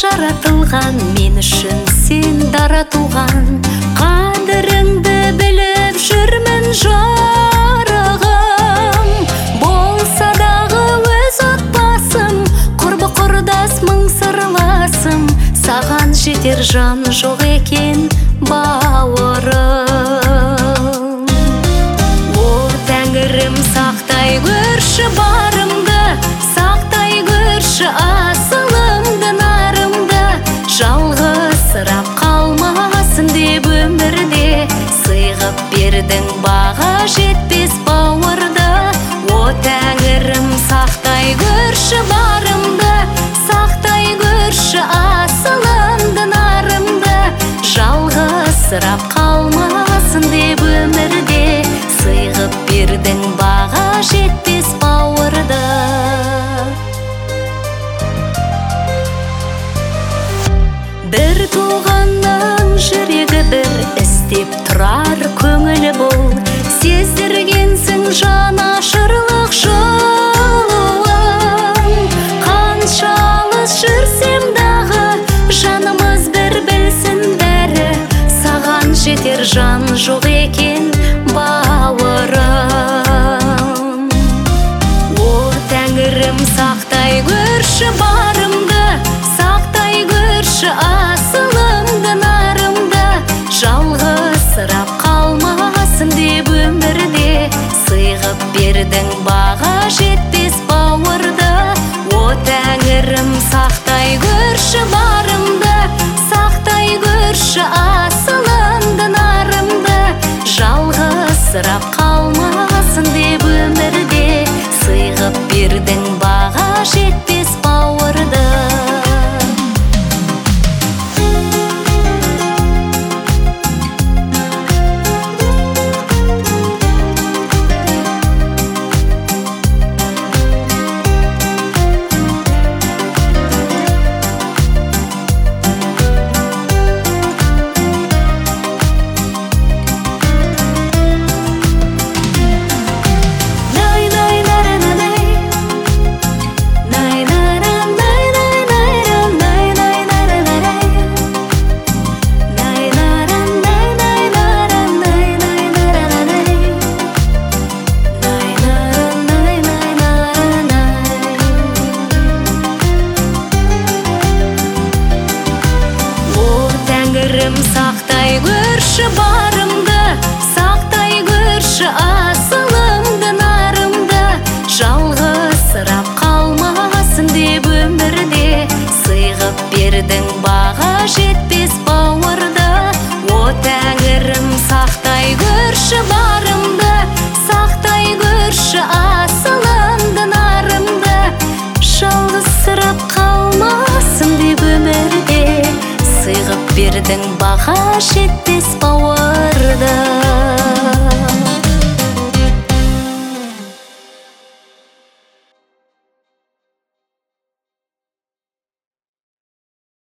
жаратылған, мен үшін сен дара туған. Қадіріңді біліп жүрмін жарығым, болса дағы өз отбасым, құрбы құрдас мың сырласым. Саған жетер жан жоқ екен бауырым. О Тәңірім, сақтай көрші барымды, сақтай көрші асылымды, нарымды. Жалғызсырап қалмасын деп өмірде, сыйғып бердің баға жетпес бауырды. О Тәңірім, сақтай көрші барымды, сақтай көрші асылымды, нарымды. Жалғызсырап қалмасын деп өмірде, сыйғып бердің баға жетпес бауырды. Бір туғанның жүрегі бір істеп тұрар көңілі бол. Сездіргенсің жанашырлық жолын. Қанша алыс жүрсем дағы, жанымыз бір білсін бәрі. Саған жетер жан жоқ екен бауырым. О Тәңірім, сақтай көрші барымды, сақтай көрші асылымды, нарымды. Жалғызсырап қалмасын деп өмірде, сыйғып бердің баға жетпес бауырды. О Тәңірім, сақтай көрші барымды, сақтай көрші асылымды, нарымды. Жалғызсырап қалмасын деп өмірде, сыйғып бердің баға жетпес бауырды. Сақтай көрші барымды, сақтай көрші асылымды, нарымды. Жалғызсырап қалмасын деп өмірде, сыйғып бердің баға жетпес бауырды. О Тәңірім, сақтай көрші барымды, сақтай көрші асылымды, нарымды. Жалғызсырап қалмасын деп өмірде, сыйғып бердің баға жетпес бауырды.